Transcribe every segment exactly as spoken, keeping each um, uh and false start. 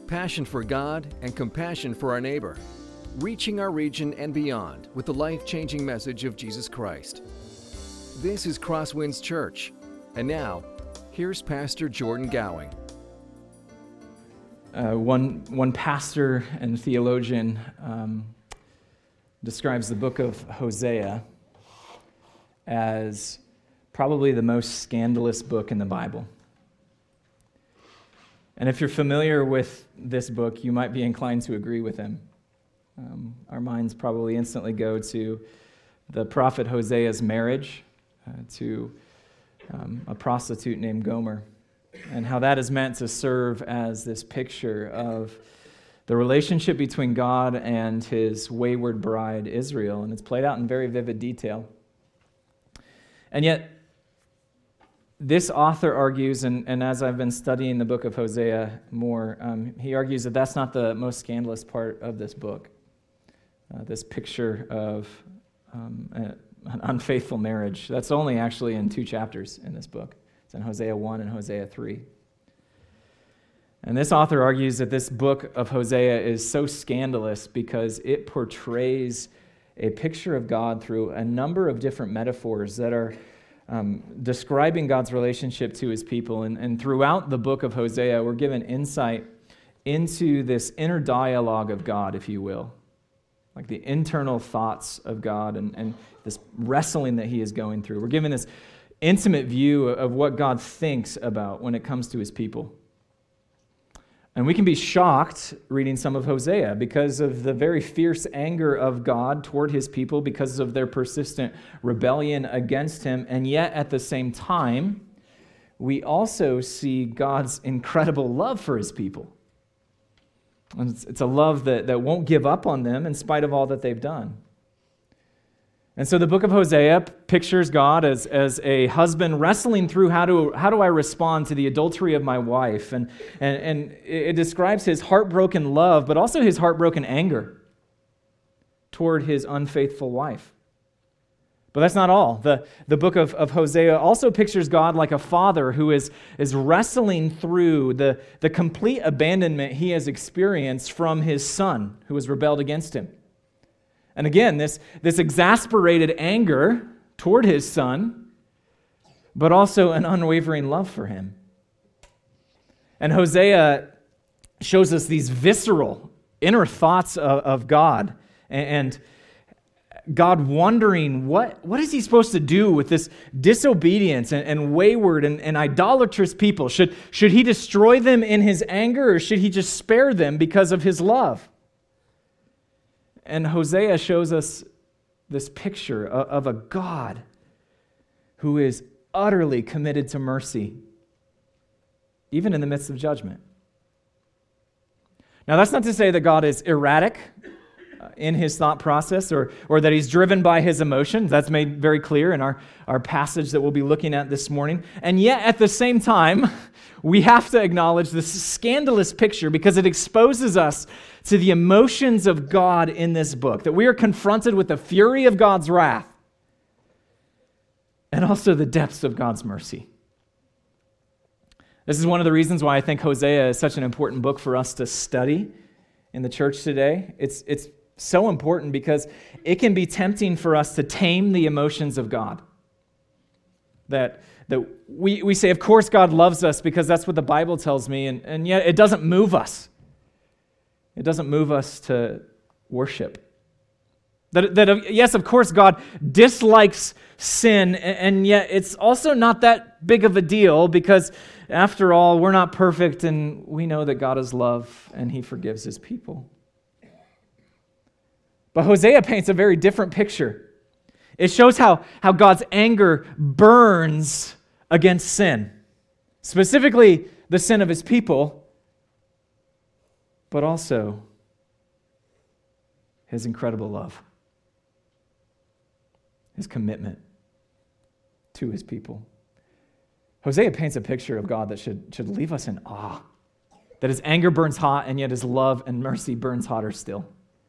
passion for God and compassion for our neighbor, reaching our region and beyond with the life-changing message of Jesus Christ. This is Crosswinds Church, and now, here's Pastor Jordan Gowing. Uh, one, one pastor and theologian um, describes the book of Hosea as probably the most scandalous book in the Bible. And if you're familiar with this book, you might be inclined to agree with him. Um, our minds probably instantly go to the prophet Hosea's marriage uh, to um, a prostitute named Gomer, and how that is meant to serve as this picture of the relationship between God and his wayward bride, Israel, and it's played out in very vivid detail. And yet, this author argues, and, and as I've been studying the book of Hosea more, um, he argues that that's not the most scandalous part of this book. Uh, this picture of um, a, an unfaithful marriage. That's only actually in two chapters in this book. It's in Hosea one and Hosea three. And this author argues that this book of Hosea is so scandalous because it portrays a picture of God through a number of different metaphors that are Um, describing God's relationship to his people. And, and throughout the book of Hosea, we're given insight into this inner dialogue of God, if you will, like the internal thoughts of God and, and this wrestling that he is going through. We're given this intimate view of what God thinks about when it comes to his people. And we can be shocked reading some of Hosea because of the very fierce anger of God toward his people because of their persistent rebellion against him. And yet, at the same time, we also see God's incredible love for his people. And it's, it's a love that, that won't give up on them in spite of all that they've done. And so the book of Hosea pictures God as, as a husband wrestling through how do, how do I respond to the adultery of my wife. And, and, and it describes his heartbroken love, but also his heartbroken anger toward his unfaithful wife. But that's not all. The, the book of, of Hosea also pictures God like a father who is, is wrestling through the, the complete abandonment he has experienced from his son who has rebelled against him. And again, this, this exasperated anger toward his son, but also an unwavering love for him. And Hosea shows us these visceral inner thoughts of, of God, and God wondering, what, what is he supposed to do with this disobedience and, and wayward and, and idolatrous people? Should, should he destroy them in his anger, or should he just spare them because of his love? And Hosea shows us this picture of a God who is utterly committed to mercy, even in the midst of judgment. Now, that's not to say that God is erratic in his thought process or, or that he's driven by his emotions. That's made very clear in our, our passage that we'll be looking at this morning. And yet, at the same time, we have to acknowledge this scandalous picture because it exposes us to the emotions of God in this book, that we are confronted with the fury of God's wrath and also the depths of God's mercy. This is one of the reasons why I think Hosea is such an important book for us to study in the church today. It's, it's so important because it can be tempting for us to tame the emotions of God. That, that we, we say, of course God loves us because that's what the Bible tells me, and, and yet it doesn't move us. It doesn't move us to worship. That, that yes, of course God dislikes sin, and yet it's also not that big of a deal because after all, we're not perfect and we know that God is love and he forgives his people. But Hosea paints a very different picture. It shows how, how God's anger burns against sin, specifically the sin of his people, but also his incredible love, his commitment to his people. Hosea paints a picture of God that should, should leave us in awe, that his anger burns hot and yet his love and mercy burns hotter still.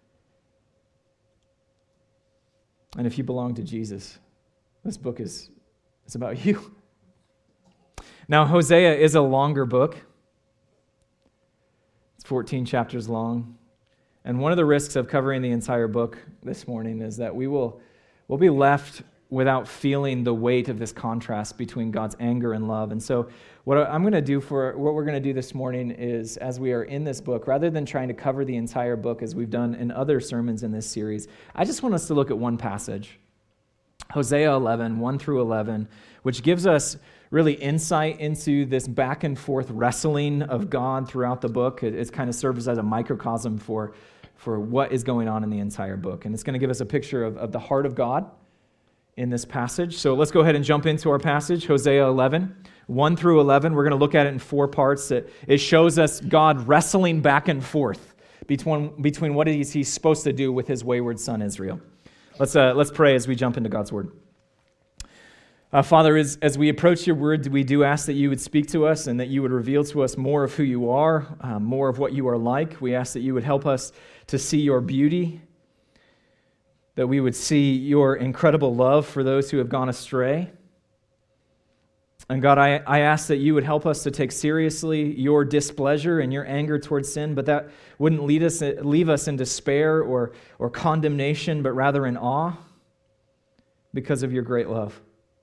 And if you belong to Jesus, this book is it's about you. Now, Hosea is a longer book. It's fourteen chapters long. And one of the risks of covering the entire book this morning is that we will we'll be left without feeling the weight of this contrast between God's anger and love. And so what I'm going to do for what we're going to do this morning is, as we are in this book, rather than trying to cover the entire book as we've done in other sermons in this series, I just want us to look at one passage, Hosea eleven, one through eleven, which gives us really insight into this back and forth wrestling of God throughout the book. It, it kind of serves as a microcosm for for what is going on in the entire book. And it's going to give us a picture of, of the heart of God in this passage. So let's go ahead and jump into our passage, Hosea eleven, one through eleven. We're going to look at it in four parts. It, it shows us God wrestling back and forth between, between what is he's supposed to do with his wayward son Israel. Let's, uh, let's pray as we jump into God's word. Uh, Father, as, as we approach your word, we do ask that you would speak to us and that you would reveal to us more of who you are, uh, more of what you are like. We ask that you would help us to see your beauty, that we would see your incredible love for those who have gone astray. And God, I, I ask that you would help us to take seriously your displeasure and your anger towards sin, but that wouldn't lead us, leave us in despair or, or condemnation, but rather in awe because of your great love.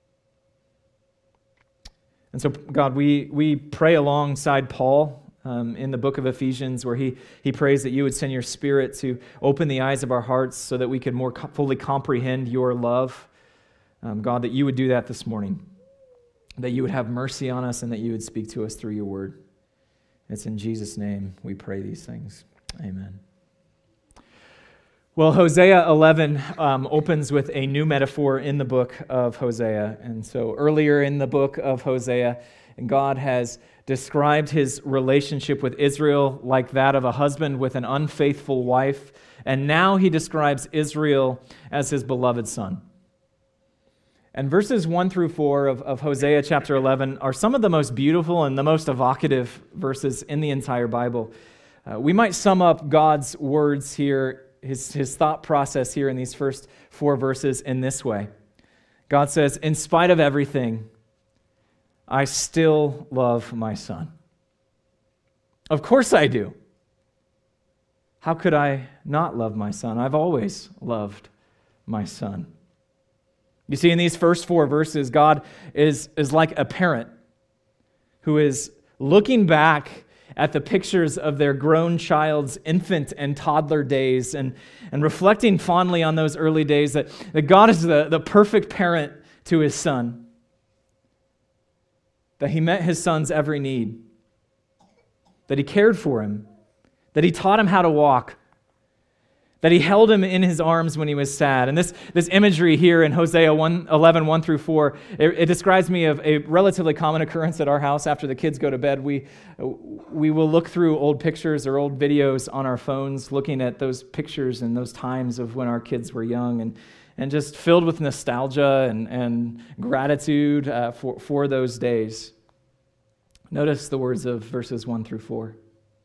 And so, God, we, we pray alongside Paul um, in the book of Ephesians, where he, he prays that you would send your Spirit to open the eyes of our hearts so that we could more co- fully comprehend your love. Um, God, that you would do that this morning, that you would have mercy on us and that you would speak to us through your word. It's in Jesus' name we pray these things. Amen. Well, Hosea eleven um, opens with a new metaphor in the book of Hosea. And so earlier in the book of Hosea, God has described his relationship with Israel like that of a husband with an unfaithful wife. And now he describes Israel as his beloved son. And verses one through four of, of Hosea chapter eleven are some of the most beautiful and the most evocative verses in the entire Bible. Uh, we might sum up God's words here, His, his thought process here in these first four verses in this way. God says, in spite of everything, I still love my son. Of course I do. How could I not love my son? I've always loved my son. You see, in these first four verses, God is, is like a parent who is looking back at the pictures of their grown child's infant and toddler days and, and reflecting fondly on those early days, that, that God is the, the perfect parent to his son, that he met his son's every need, that he cared for him, that he taught him how to walk, that he held him in his arms when he was sad. And this, this imagery here in Hosea eleven, one through four, it, it describes me of a relatively common occurrence at our house. After the kids go to bed, we, we will look through old pictures or old videos on our phones, looking at those pictures and those times of when our kids were young, and, and just filled with nostalgia and, and gratitude uh, for, for those days. Notice the words of verses one through four.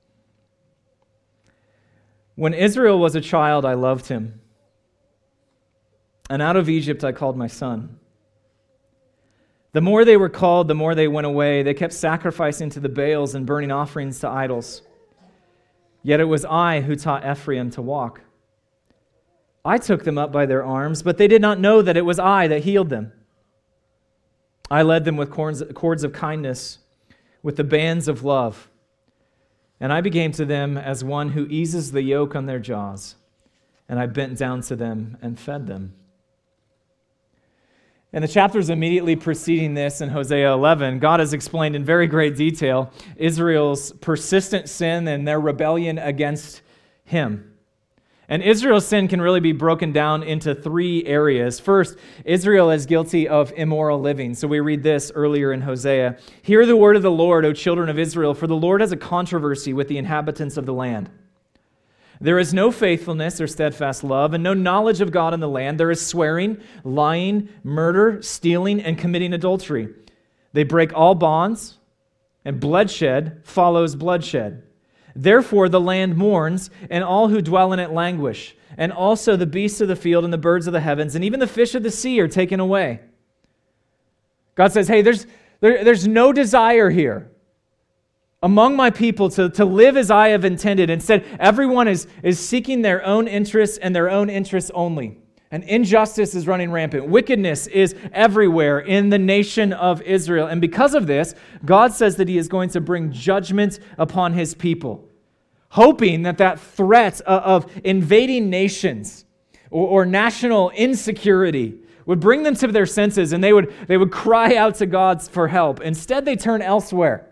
When Israel was a child, I loved him, and out of Egypt I called my son. The more they were called, the more they went away. They kept sacrificing to the Baals and burning offerings to idols. Yet it was I who taught Ephraim to walk. I took them up by their arms, but they did not know that it was I that healed them. I led them with cords, cords of kindness, with the bands of love. And I became to them as one who eases the yoke on their jaws. And I bent down to them and fed them. In the chapters immediately preceding this in Hosea eleven, God has explained in very great detail Israel's persistent sin and their rebellion against him. And Israel's sin can really be broken down into three areas. First, Israel is guilty of immoral living. So we read this earlier in Hosea. Hear the word of the Lord, O children of Israel, for the Lord has a controversy with the inhabitants of the land. There is no faithfulness or steadfast love, and no knowledge of God in the land. There is swearing, lying, murder, stealing, and committing adultery. They break all bonds, and bloodshed follows bloodshed. Therefore the land mourns, and all who dwell in it languish, and also the beasts of the field and the birds of the heavens, and even the fish of the sea are taken away. God says, hey, there's, there, there's no desire here. among my people to, to live as I have intended. Instead, everyone is, is seeking their own interests and their own interests only. And injustice is running rampant. Wickedness is everywhere in the nation of Israel. And because of this, God says that he is going to bring judgment upon his people, hoping that that threat of invading nations or, or national insecurity would bring them to their senses and they would, they would cry out to God for help. Instead, they turn elsewhere.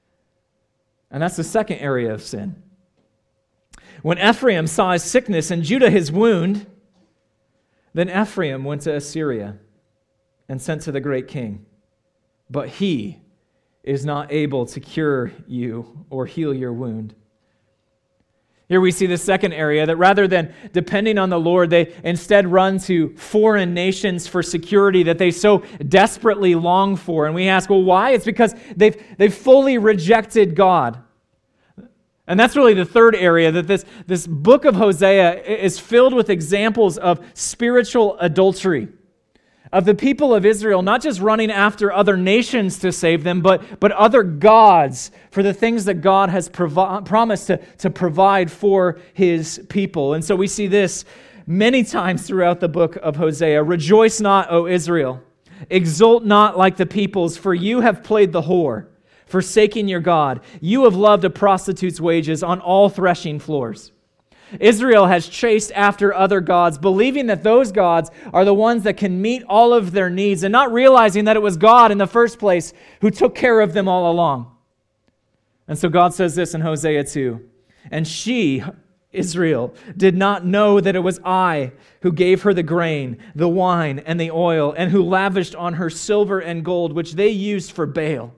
And that's the second area of sin. When Ephraim saw his sickness and Judah his wound, then Ephraim went to Assyria and sent to the great king. But he is not able to cure you or heal your wound. Here we see the second area, that rather than depending on the Lord, they instead run to foreign nations for security that they so desperately long for. And we ask, well, why? It's because they've, they've fully rejected God. And that's really the third area, that this, this book of Hosea is filled with examples of spiritual adultery, of the people of Israel not just running after other nations to save them, but, but other gods for the things that God has provi- promised to, to provide for his people. And so we see this many times throughout the book of Hosea. Rejoice not, O Israel. Exult not like the peoples, for you have played the whore, forsaking your God. You have loved a prostitute's wages on all threshing floors. Israel has chased after other gods, believing that those gods are the ones that can meet all of their needs, and not realizing that it was God in the first place who took care of them all along. And so God says this in Hosea two, and she, Israel, did not know that it was I who gave her the grain, the wine, and the oil, and who lavished on her silver and gold, which they used for Baal.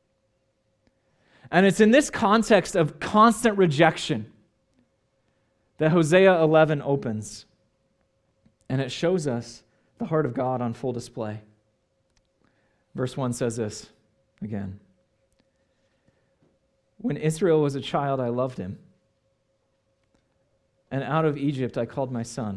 And it's in this context of constant rejection that Hosea eleven opens, and it shows us the heart of God on full display. Verse one says this again. When Israel was a child, I loved him, and out of Egypt I called my son.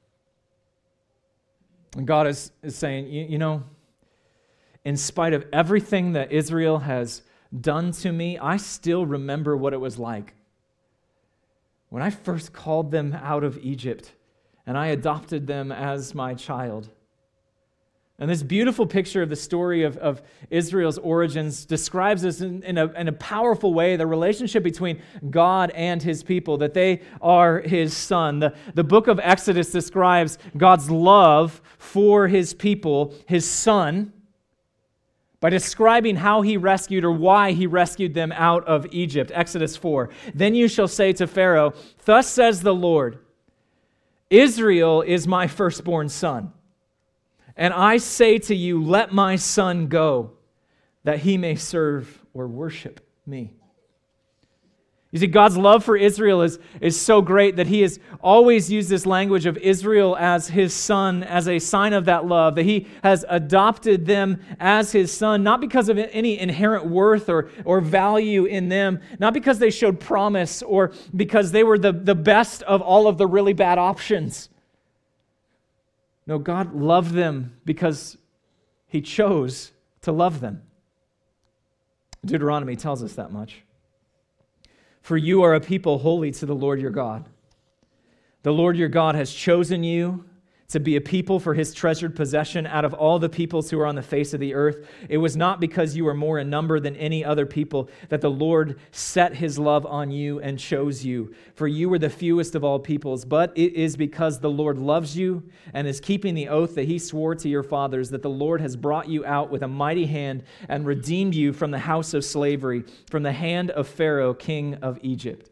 And God is, is saying, you, you know, in spite of everything that Israel has done to me, I still remember what it was like when I first called them out of Egypt and I adopted them as my child. And this beautiful picture of the story of, of Israel's origins describes us in, in, a, in a powerful way the relationship between God and his people, that they are his son. The, the book of Exodus describes God's love for his people, his son, by describing how he rescued or why he rescued them out of Egypt. Exodus four. Then you shall say to Pharaoh, thus says the Lord, Israel is my firstborn son. And I say to you, let my son go, that he may serve or worship me. You see, God's love for Israel is, is so great that he has always used this language of Israel as his son as a sign of that love, that he has adopted them as his son, not because of any inherent worth or, or value in them, not because they showed promise or because they were the, the best of all of the really bad options. No, God loved them because he chose to love them. Deuteronomy tells us that much. For you are a people holy to the Lord your God. The Lord your God has chosen you to be a people for his treasured possession out of all the peoples who are on the face of the earth. It was not because you were more in number than any other people that the Lord set his love on you and chose you. For you were the fewest of all peoples, but it is because the Lord loves you and is keeping the oath that he swore to your fathers, that the Lord has brought you out with a mighty hand and redeemed you from the house of slavery, from the hand of Pharaoh, king of Egypt.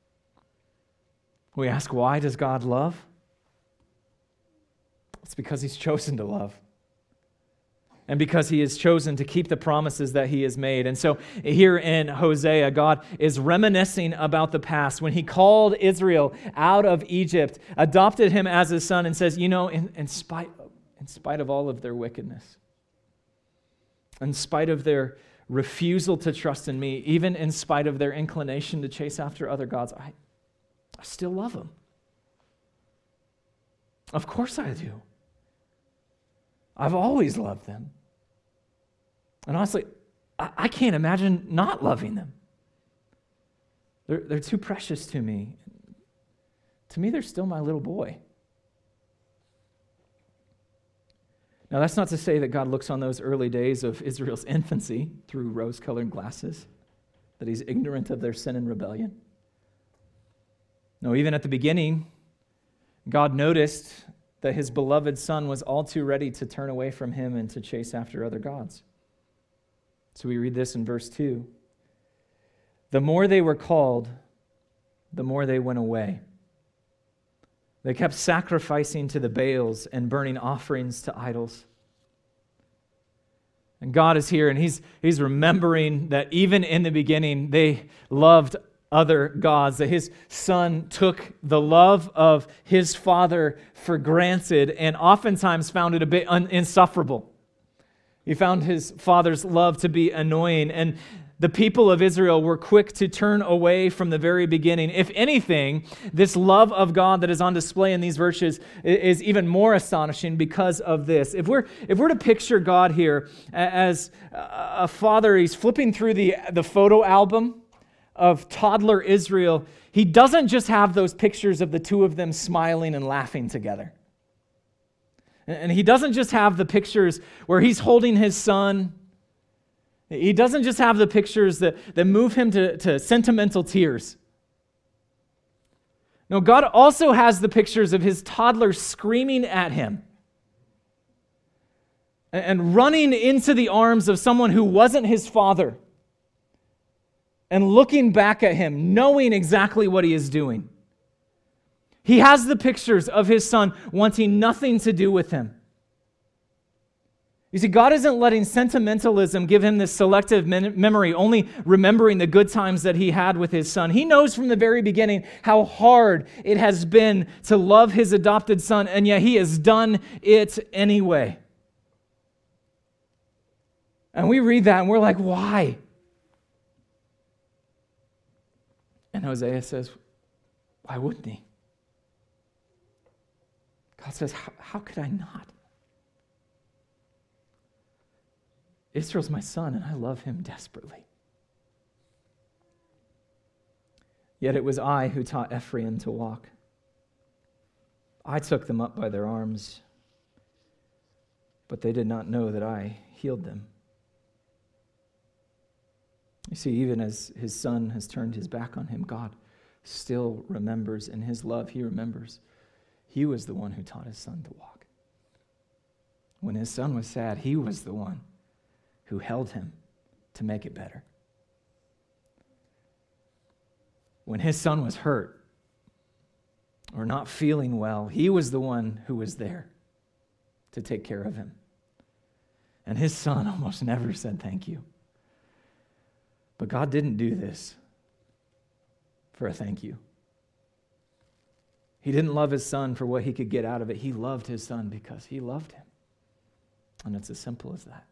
We ask, why does God love? It's because he's chosen to love. And because he has chosen to keep the promises that he has made. And so here in Hosea, God is reminiscing about the past when he called Israel out of Egypt, adopted him as his son, and says, you know, in, in spite, in spite of all of their wickedness, in spite of their refusal to trust in me, even in spite of their inclination to chase after other gods, I, I still love them. Of course I do. I've always loved them. And honestly, I, I can't imagine not loving them. They're, they're too precious to me. To me, they're still my little boy. Now, that's not to say that God looks on those early days of Israel's infancy through rose-colored glasses, that he's ignorant of their sin and rebellion. No, even at the beginning, God noticed that his beloved son was all too ready to turn away from him and to chase after other gods. So we read this in verse two. The more they were called, the more they went away. They kept sacrificing to the Baals and burning offerings to idols. And God is here, and he's, he's remembering that even in the beginning, they loved other gods, that his son took the love of his father for granted and oftentimes found it a bit un- insufferable. He found his father's love to be annoying, and the people of Israel were quick to turn away from the very beginning. If anything, this love of God that is on display in these verses is even more astonishing because of this. If we're if we're to picture God here as a father, he's flipping through the, the photo album of toddler Israel, he doesn't just have those pictures of the two of them smiling and laughing together. And he doesn't just have the pictures where he's holding his son. He doesn't just have the pictures that, that move him to, to sentimental tears. No, God also has the pictures of his toddler screaming at him and, and running into the arms of someone who wasn't his father and looking back at him, knowing exactly what he is doing. He has the pictures of his son wanting nothing to do with him. You see, God isn't letting sentimentalism give him this selective mem- memory, only remembering the good times that he had with his son. He knows from the very beginning how hard it has been to love his adopted son, and yet he has done it anyway. And we read that and we're like, why? And Hosea says, why wouldn't he? God says, how, how could I not? Israel's my son, and I love him desperately. Yet it was I who taught Ephraim to walk. I took them up by their arms, but they did not know that I healed them. You see, even as his son has turned his back on him, God still remembers. In his love, he remembers. He was the one who taught his son to walk. When his son was sad, he was the one who held him to make it better. When his son was hurt or not feeling well, he was the one who was there to take care of him. And his son almost never said thank you. But God didn't do this for a thank you. He didn't love his son for what he could get out of it. He loved his son because he loved him. And it's as simple as that.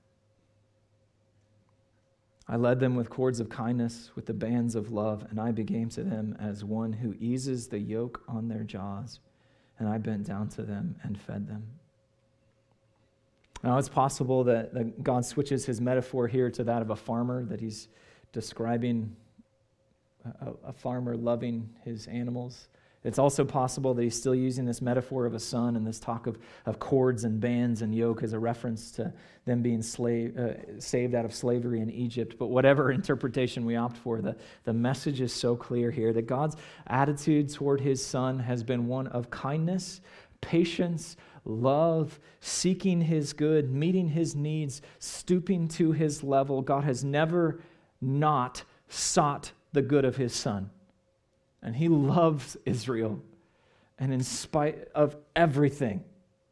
I led them with cords of kindness, with the bands of love, and I became to them as one who eases the yoke on their jaws, and I bent down to them and fed them. Now, it's possible that, that God switches his metaphor here to that of a farmer, that he's describing a, a farmer loving his animals. It's also possible that he's still using this metaphor of a son and this talk of, of cords and bands and yoke as a reference to them being slave, uh, saved out of slavery in Egypt. But whatever interpretation we opt for, the, the message is so clear here that God's attitude toward his son has been one of kindness, patience, love, seeking his good, meeting his needs, stooping to his level. God has never not sought the good of his son. And he loves Israel. And in spite of everything,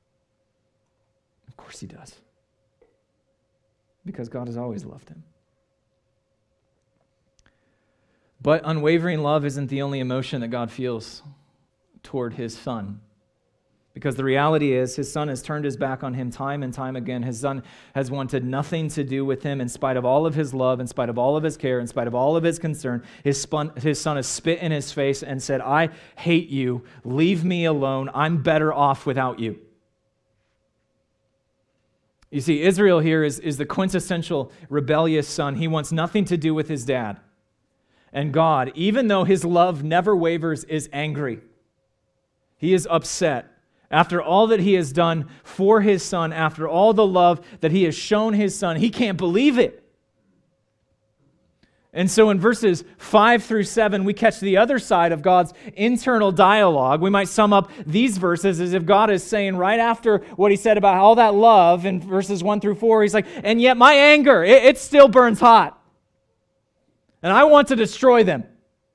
of course he does. Because God has always loved him. But unwavering love isn't the only emotion that God feels toward his son. Because the reality is, his son has turned his back on him time and time again. His son has wanted nothing to do with him in spite of all of his love, in spite of all of his care, in spite of all of his concern. His, spun, his son has spit in his face and said, I hate you. Leave me alone. I'm better off without you. You see, Israel here is, is the quintessential rebellious son. He wants nothing to do with his dad. And God, even though his love never wavers, is angry. He is upset. After all that he has done for his son, after all the love that he has shown his son, he can't believe it. And so in verses five through seven, we catch the other side of God's internal dialogue. We might sum up these verses as if God is saying right after what he said about all that love in verses one through four, he's like, and yet my anger, it, it still burns hot. And I want to destroy them.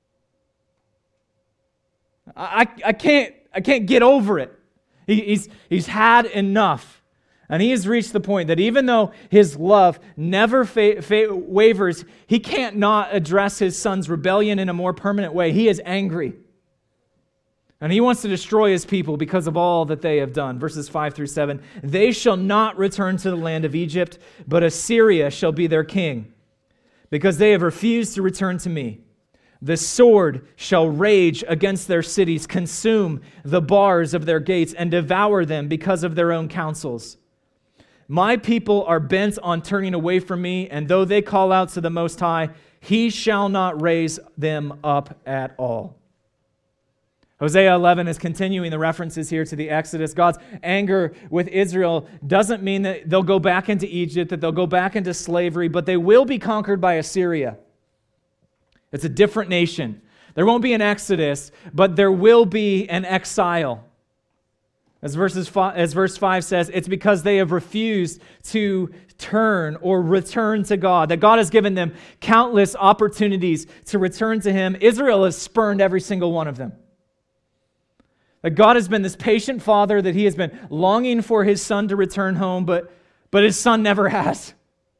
I, I, can't, I can't get over it. He, he's, he's had enough. And he has reached the point that even though his love never fa- fa- wavers, he can't not address his son's rebellion in a more permanent way. He is angry. And he wants to destroy his people because of all that they have done. Verses five through seven, they shall not return to the land of Egypt, but Assyria shall be their king, because they have refused to return to me. The sword shall rage against their cities, consume the bars of their gates, and devour them because of their own counsels. My people are bent on turning away from me, and though they call out to the Most High, he shall not raise them up at all. Hosea eleven is continuing the references here to the Exodus. God's anger with Israel doesn't mean that they'll go back into Egypt, that they'll go back into slavery, but they will be conquered by Assyria. It's a different nation. There won't be an exodus, but there will be an exile. As, verses five, as verse five says, it's because they have refused to turn or return to God, that God has given them countless opportunities to return to him. Israel has spurned every single one of them. That God has been this patient father, that he has been longing for his son to return home, but, but his son never has.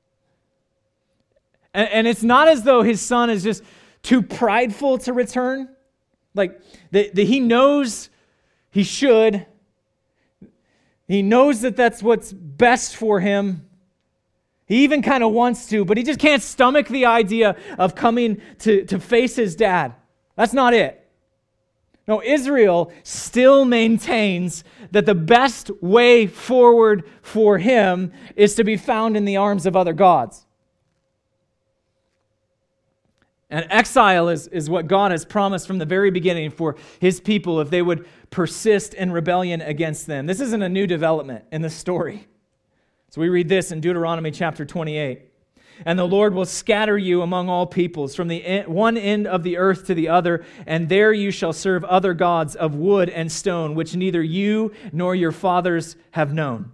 And, and it's not as though his son is just too prideful to return. Like, that he knows he should. He knows that that's what's best for him. He even kind of wants to, but he just can't stomach the idea of coming to, to face his dad. That's not it. No, Israel still maintains that the best way forward for him is to be found in the arms of other gods. And exile is, is what God has promised from the very beginning for his people if they would persist in rebellion against them. This isn't a new development in the story. So we read this in Deuteronomy chapter twenty-eight. And the Lord will scatter you among all peoples, from the en- one end of the earth to the other, and there you shall serve other gods of wood and stone, which neither you nor your fathers have known.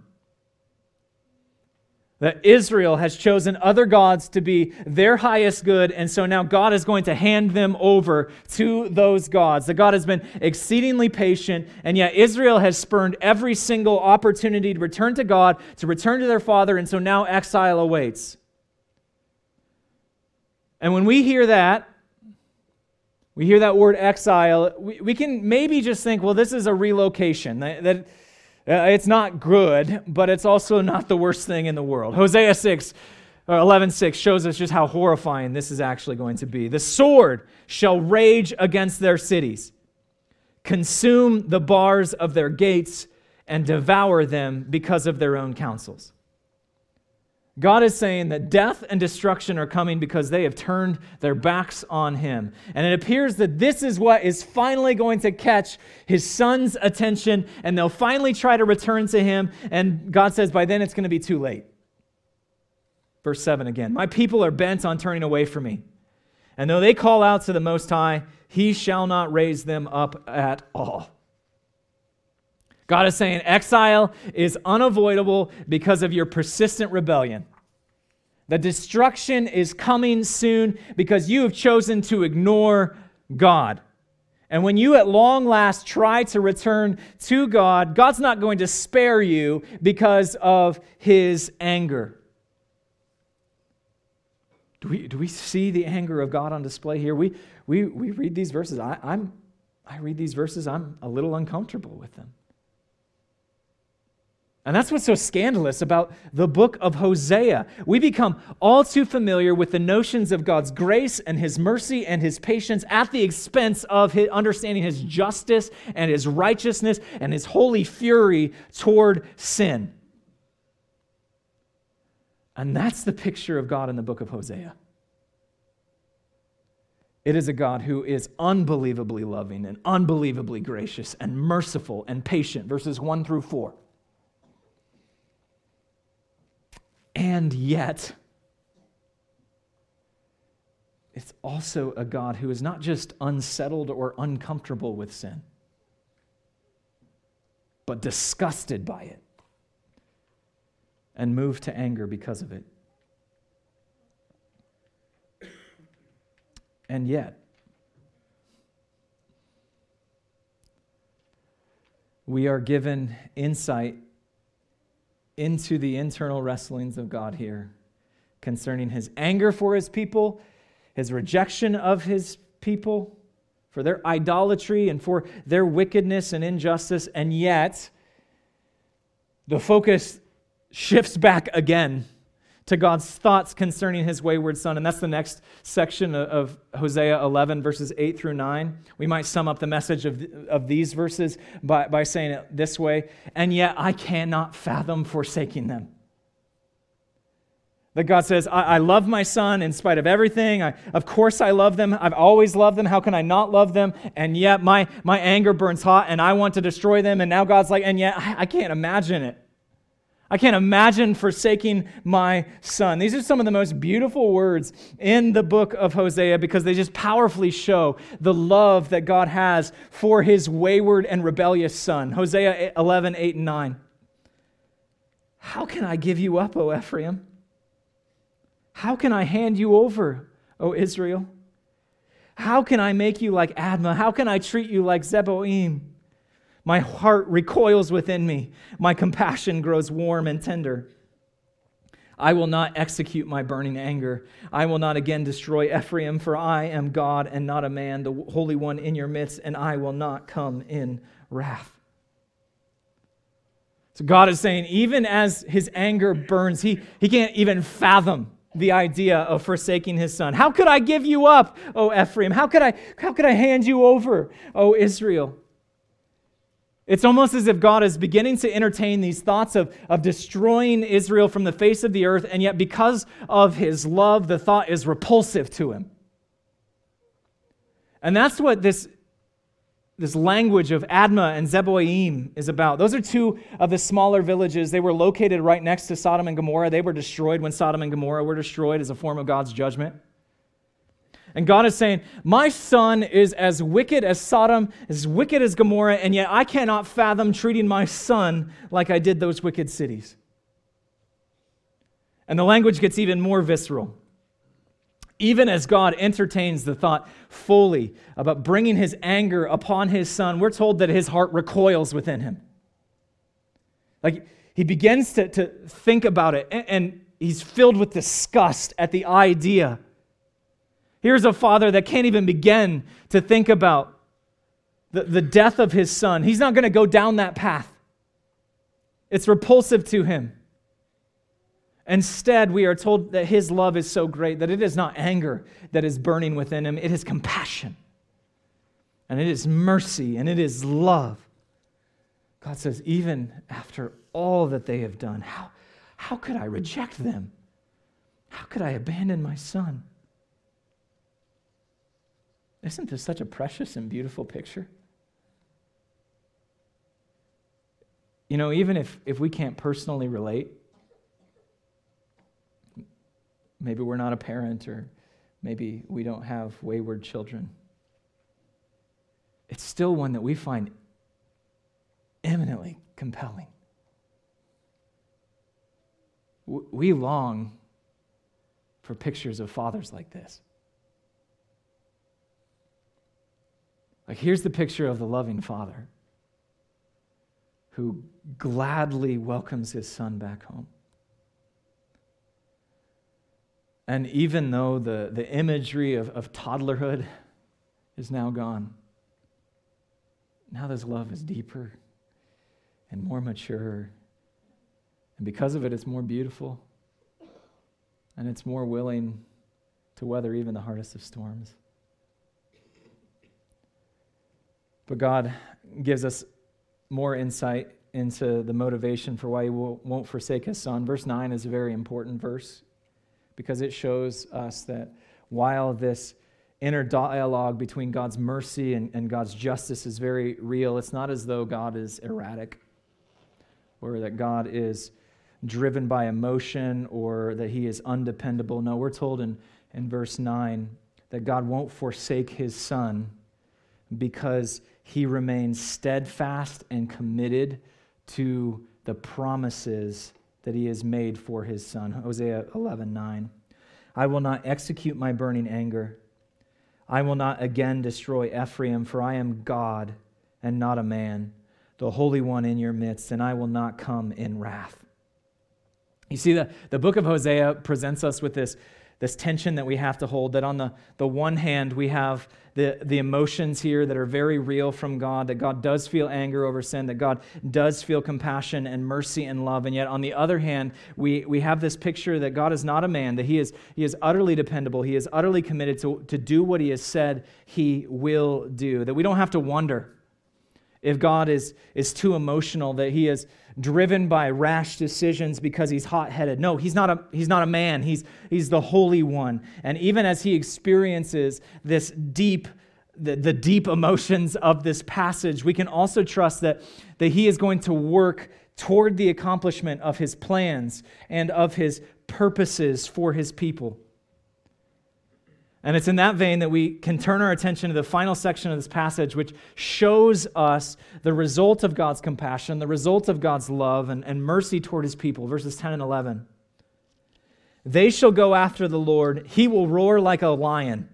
That Israel has chosen other gods to be their highest good, and so now God is going to hand them over to those gods. That God has been exceedingly patient, and yet Israel has spurned every single opportunity to return to God, to return to their father, and so now exile awaits. And when we hear that, we hear that word exile, we, we can maybe just think, well, this is a relocation. That, that Uh, it's not good, but it's also not the worst thing in the world. Hosea six, or eleven six shows us just how horrifying this is actually going to be. The sword shall rage against their cities, consume the bars of their gates, and devour them because of their own counsels. God is saying that death and destruction are coming because they have turned their backs on him. And it appears that this is what is finally going to catch his son's attention, and they'll finally try to return to him. And God says by then it's going to be too late. Verse seven again, my people are bent on turning away from me. And though they call out to the Most High, he shall not raise them up at all. God is saying exile is unavoidable because of your persistent rebellion. The destruction is coming soon because you have chosen to ignore God. And when you at long last try to return to God, God's not going to spare you because of his anger. Do we, do we see the anger of God on display here? We, we, we read these verses. I, I'm, I read these verses. I'm a little uncomfortable with them. And that's what's so scandalous about the book of Hosea. We become all too familiar with the notions of God's grace and his mercy and his patience at the expense of his understanding his justice and his righteousness and his holy fury toward sin. And that's the picture of God in the book of Hosea. It is a God who is unbelievably loving and unbelievably gracious and merciful and patient, verses one through four. And yet, it's also a God who is not just unsettled or uncomfortable with sin, but disgusted by it and moved to anger because of it. And yet, we are given insight into the internal wrestlings of God here concerning his anger for his people, his rejection of his people, for their idolatry and for their wickedness and injustice. And yet, the focus shifts back again to God's thoughts concerning his wayward son. And that's the next section of Hosea eleven, verses eight through nine. We might sum up the message of, of these verses by, by saying it this way: and yet I cannot fathom forsaking them. That God says, I, I love my son in spite of everything. I, of course I love them. I've always loved them. How can I not love them? And yet my, my anger burns hot and I want to destroy them. And now God's like, and yet I, I can't imagine it. I can't imagine forsaking my son. These are some of the most beautiful words in the book of Hosea because they just powerfully show the love that God has for his wayward and rebellious son. Hosea eleven, eight and nine. How can I give you up, O Ephraim? How can I hand you over, O Israel? How can I make you like Admah? How can I treat you like Zeboim? My heart recoils within me. My compassion grows warm and tender. I will not execute my burning anger. I will not again destroy Ephraim, for I am God and not a man, the Holy One in your midst, and I will not come in wrath. So God is saying, even as his anger burns, he, he can't even fathom the idea of forsaking his son. How could I give you up, O Ephraim? How could I, how could I hand you over, O Israel? It's almost as if God is beginning to entertain these thoughts of, of destroying Israel from the face of the earth, and yet because of his love, the thought is repulsive to him. And that's what this, this language of Admah and Zeboim is about. Those are two of the smaller villages. They were located right next to Sodom and Gomorrah. They were destroyed when Sodom and Gomorrah were destroyed as a form of God's judgment. And God is saying, my son is as wicked as Sodom, as wicked as Gomorrah, and yet I cannot fathom treating my son like I did those wicked cities. And the language gets even more visceral. Even as God entertains the thought fully about bringing his anger upon his son, we're told that his heart recoils within him. Like he begins to, to think about it, and, and he's filled with disgust at the idea. Here's a father that can't even begin to think about the, the death of his son. He's not going to go down that path. It's repulsive to him. Instead, we are told that his love is so great that it is not anger that is burning within him. It is compassion. And it is mercy. And it is love. God says, even after all that they have done, how, how could I reject them? How could I abandon my son? Isn't this such a precious and beautiful picture? You know, even if, if we can't personally relate, maybe we're not a parent or maybe we don't have wayward children, it's still one that we find eminently compelling. We long for pictures of fathers like this. Like, here's the picture of the loving father who gladly welcomes his son back home. And even though the, the imagery of, of toddlerhood is now gone, now this love is deeper and more mature. And because of it, it's more beautiful. And it's more willing to weather even the hardest of storms. But God gives us more insight into the motivation for why he won't forsake his son. Verse nine is a very important verse because it shows us that while this inner dialogue between God's mercy and, and God's justice is very real. It's not as though God is erratic or that God is driven by emotion or that he is undependable. No, we're told in, in verse nine that God won't forsake his son because he remains steadfast and committed to the promises that he has made for his son. Hosea eleven nine. I will not execute my burning anger. I will not again destroy Ephraim, for I am God and not a man, the Holy One in your midst, and I will not come in wrath. You see, the, the book of Hosea presents us with this, this tension that we have to hold, that on the, the one hand, we have the, the emotions here that are very real from God, that God does feel anger over sin, that God does feel compassion and mercy and love, and yet on the other hand, we, we have this picture that God is not a man, that he is, he is utterly dependable, he is utterly committed to, to do what he has said he will do, that we don't have to wonder if God is, is too emotional, that he is driven by rash decisions because he's hot-headed. No, he's not a, he's not a man. He's, he's the Holy One. And even as he experiences this deep, the, the deep emotions of this passage, we can also trust that, that he is going to work toward the accomplishment of his plans and of his purposes for his people. And it's in that vein that we can turn our attention to the final section of this passage, which shows us the result of God's compassion, the result of God's love and, and mercy toward his people, verses ten and eleven. They shall go after the Lord. He will roar like a lion.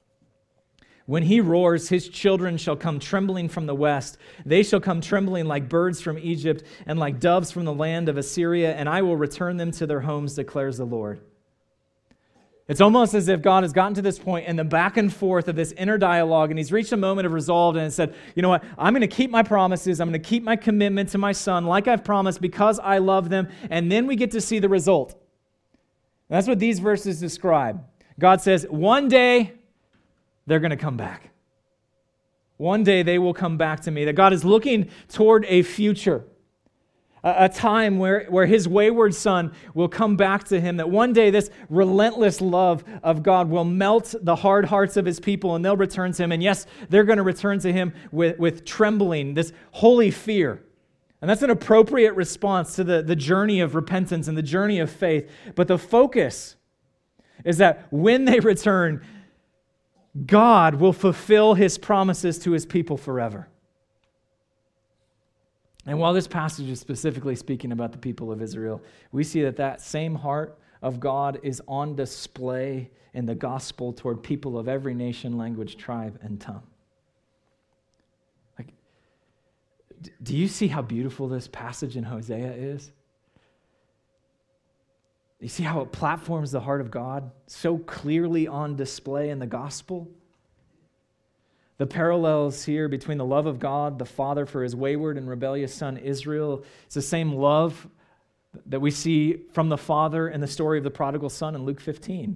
When he roars, his children shall come trembling from the west. They shall come trembling like birds from Egypt and like doves from the land of Assyria, and I will return them to their homes, declares the Lord. It's almost as if God has gotten to this point in the back and forth of this inner dialogue, and he's reached a moment of resolve and said, you know what, I'm going to keep my promises, I'm going to keep my commitment to my son like I've promised because I love them, and then we get to see the result. And that's what these verses describe. God says, one day they're going to come back. One day they will come back to me. That God is looking toward a future. A time where, where his wayward son will come back to him, that one day this relentless love of God will melt the hard hearts of his people and they'll return to him. And yes, they're going to return to him with, with trembling, this holy fear. And that's an appropriate response to the, the journey of repentance and the journey of faith. But the focus is that when they return, God will fulfill his promises to his people forever. And while this passage is specifically speaking about the people of Israel, we see that that same heart of God is on display in the gospel toward people of every nation, language, tribe, and tongue. Like, do you see how beautiful this passage in Hosea is? You see how it platforms the heart of God so clearly on display in the gospel? The parallels here between the love of God, the Father, for his wayward and rebellious son Israel, it's the same love that we see from the Father in the story of the prodigal son in Luke fifteen.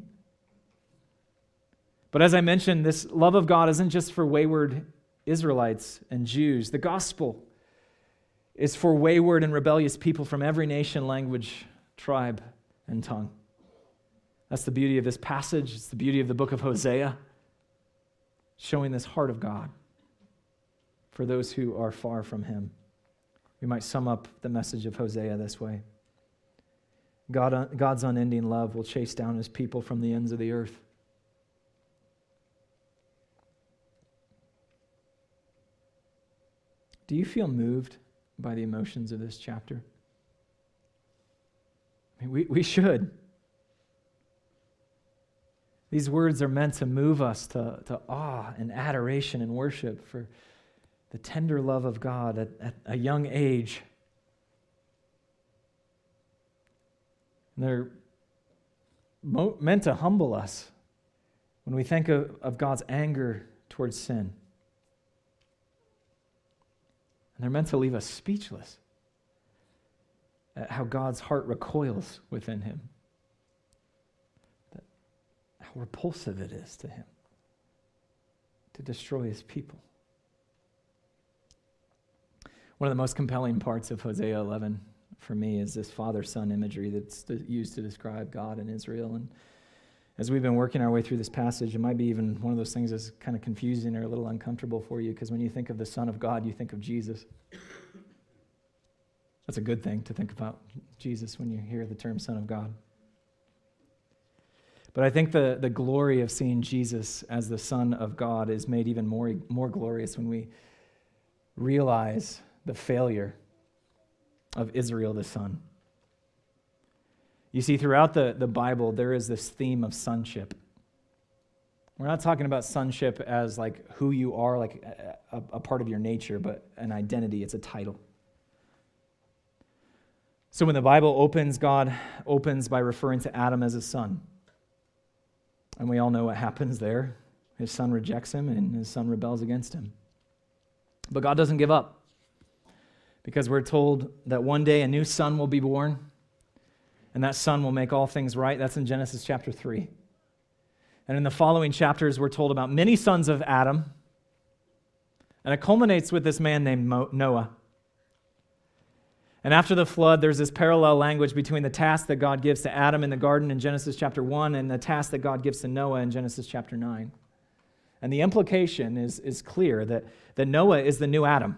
But as I mentioned, this love of God isn't just for wayward Israelites and Jews. The gospel is for wayward and rebellious people from every nation, language, tribe, and tongue. That's the beauty of this passage. It's the beauty of the book of Hosea, showing this heart of God for those who are far from him. We might sum up the message of Hosea this way. God, God's unending love will chase down his people from the ends of the earth. Do you feel moved by the emotions of this chapter? I mean, we, we should. These words are meant to move us to, to awe and adoration and worship for the tender love of God at, at a young age. And they're mo- meant to humble us when we think of, of God's anger towards sin. And they're meant to leave us speechless at how God's heart recoils within him. How repulsive it is to him to destroy his people. One of the most compelling parts of Hosea eleven for me is this father-son imagery that's used to describe God and Israel. And As we've been working our way through this passage, it might be even one of those things that's kind of confusing or a little uncomfortable for you, because when you think of the Son of God, you think of Jesus. That's a good thing to think about Jesus when you hear the term Son of God. But I think the, the glory of seeing Jesus as the Son of God is made even more, more glorious when we realize the failure of Israel the son. You see, throughout the, the Bible, there is this theme of sonship. We're not talking about sonship as like who you are, like a, a part of your nature, but an identity. It's a title. So when the Bible opens, God opens by referring to Adam as a son. And we all know what happens there. His son rejects him, and his son rebels against him. But God doesn't give up, because we're told that one day a new son will be born, and that son will make all things right. That's in Genesis chapter three. And in the following chapters, we're told about many sons of Adam, and it culminates with this man named Mo- Noah. And after the flood, there's this parallel language between the task that God gives to Adam in the garden in Genesis chapter one and the task that God gives to Noah in Genesis chapter nine. And the implication is, is clear that, that Noah is the new Adam,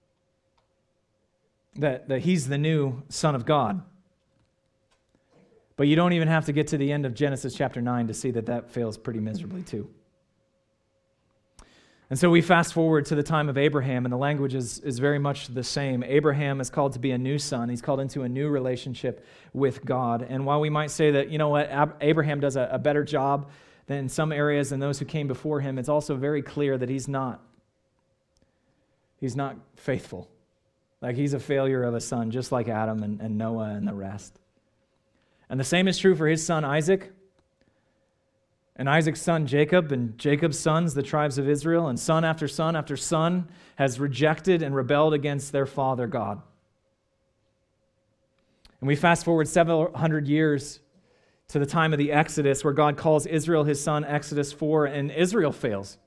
that, that he's the new Son of God. But you don't even have to get to the end of Genesis chapter nine to see that that fails pretty miserably too. And so we fast forward to the time of Abraham, and the language is, is very much the same. Abraham is called to be a new son. He's called into a new relationship with God. And while we might say that, you know what, Ab- Abraham does a, a better job than in some areas than those who came before him, it's also very clear that he's not. He's not faithful. Like, he's a failure of a son, just like Adam and, and Noah and the rest. And the same is true for his son Isaac, and Isaac's son Jacob, and Jacob's sons, the tribes of Israel, and son after son after son has rejected and rebelled against their father God. And we fast forward several hundred years to the time of the Exodus, where God calls Israel his son, Exodus four, and Israel fails.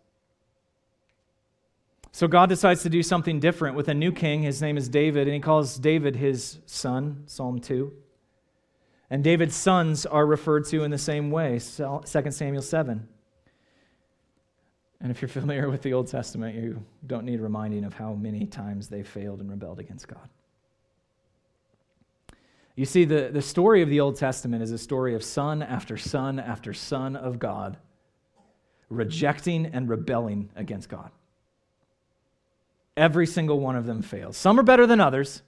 So God decides to do something different with a new king. His name is David, and he calls David his son, Psalm two. And David's sons are referred to in the same way, Second Samuel seven. And if you're familiar with the Old Testament, you don't need reminding of how many times they failed and rebelled against God. You see, the, the story of the Old Testament is a story of son after son after son of God rejecting and rebelling against God. Every single one of them fails. Some are better than others,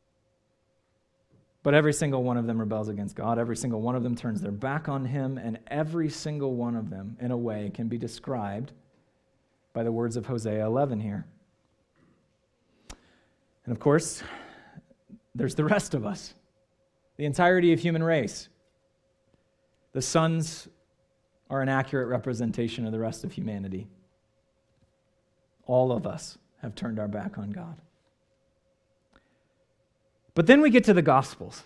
but every single one of them rebels against God. Every single one of them turns their back on him, and every single one of them, in a way, can be described by the words of Hosea eleven here. And of course, there's the rest of us, the entirety of human race. The sons are an accurate representation of the rest of humanity. All of us have turned our back on God. But then we get to the Gospels.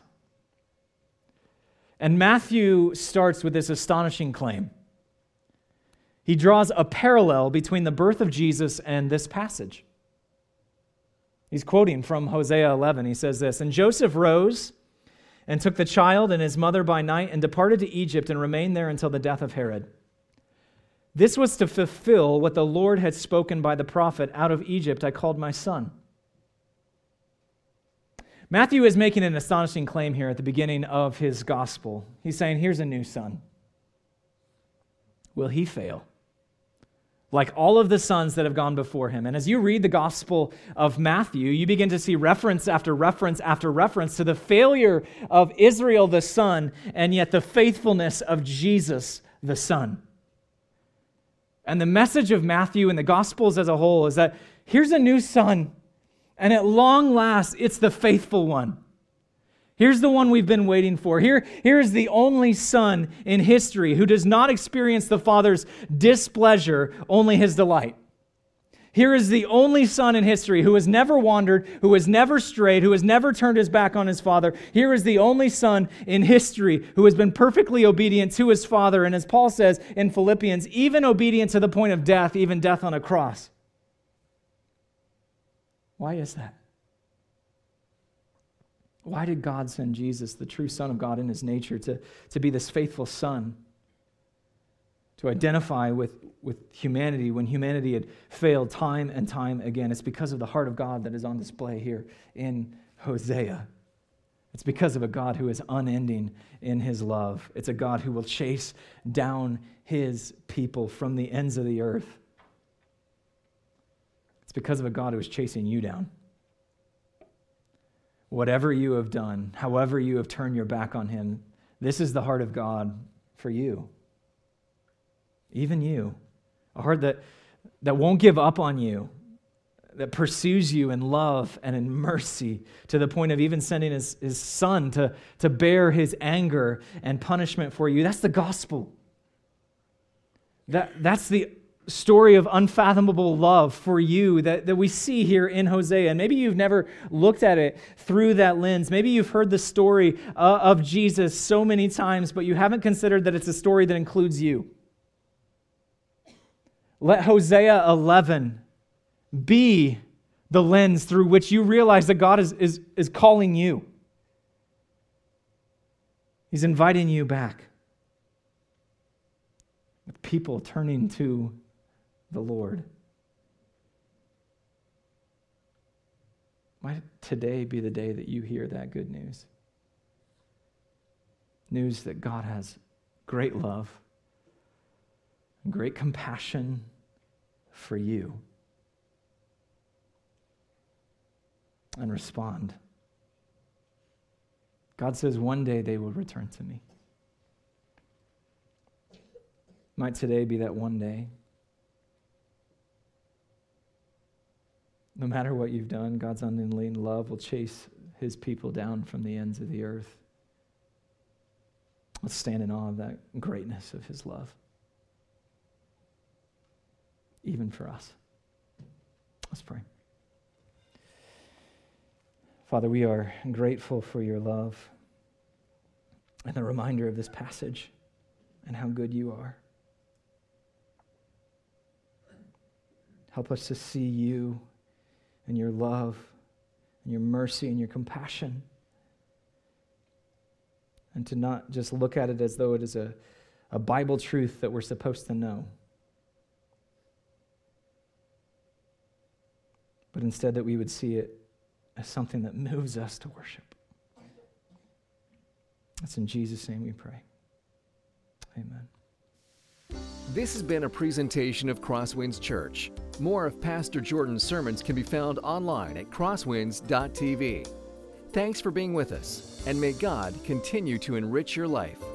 And Matthew starts with this astonishing claim. He draws a parallel between the birth of Jesus and this passage. He's quoting from Hosea eleven. He says this, "And Joseph rose and took the child and his mother by night and departed to Egypt and remained there until the death of Herod. This was to fulfill what the Lord had spoken by the prophet, 'Out of Egypt I called my son.'" Matthew is making an astonishing claim here at the beginning of his gospel. He's saying, here's a new son. Will he fail? Like all of the sons that have gone before him. And as you read the gospel of Matthew, you begin to see reference after reference after reference to the failure of Israel the son, and yet the faithfulness of Jesus the son. And the message of Matthew and the gospels as a whole is that here's a new son. And at long last, it's the faithful one. Here's the one we've been waiting for. Here, here's the only son in history who does not experience the Father's displeasure, only his delight. Here is the only son in history who has never wandered, who has never strayed, who has never turned his back on his father. Here is the only son in history who has been perfectly obedient to his father. And as Paul says in Philippians, even obedient to the point of death, even death on a cross. Why is that? Why did God send Jesus, the true Son of God in his nature, to, to be this faithful son to identify with, with humanity when humanity had failed time and time again. It's because of the heart of God that is on display here in Hosea. It's because of a God who is unending in his love. It's a God who will chase down his people from the ends of the earth. It's because of a God who is chasing you down. Whatever you have done, however you have turned your back on him, this is the heart of God for you. Even you. A heart that, that won't give up on you, that pursues you in love and in mercy to the point of even sending his, his son to, to bear his anger and punishment for you. That's the gospel. That, that's the story of unfathomable love for you that, that we see here in Hosea. And maybe you've never looked at it through that lens. Maybe you've heard the story uh, of Jesus so many times, but you haven't considered that it's a story that includes you. Let Hosea eleven be the lens through which you realize that God is, is, is calling you. He's inviting you back. With people turning to the Lord. Might today be the day that you hear that good news. News that God has great love, great compassion for you. And respond. God says one day they will return to me. Might today be that one day. No matter what you've done, God's unending love will chase his people down from the ends of the earth. Let's stand in awe of that greatness of his love. Even for us. Let's pray. Father, we are grateful for your love and the reminder of this passage and how good you are. Help us to see you and your love and your mercy and your compassion, and to not just look at it as though it is a, a Bible truth that we're supposed to know, but instead that we would see it as something that moves us to worship. It's in Jesus' name we pray. Amen. This has been a presentation of Crosswinds Church. More of Pastor Jordan's sermons can be found online at crosswinds dot t v. Thanks for being with us, and may God continue to enrich your life.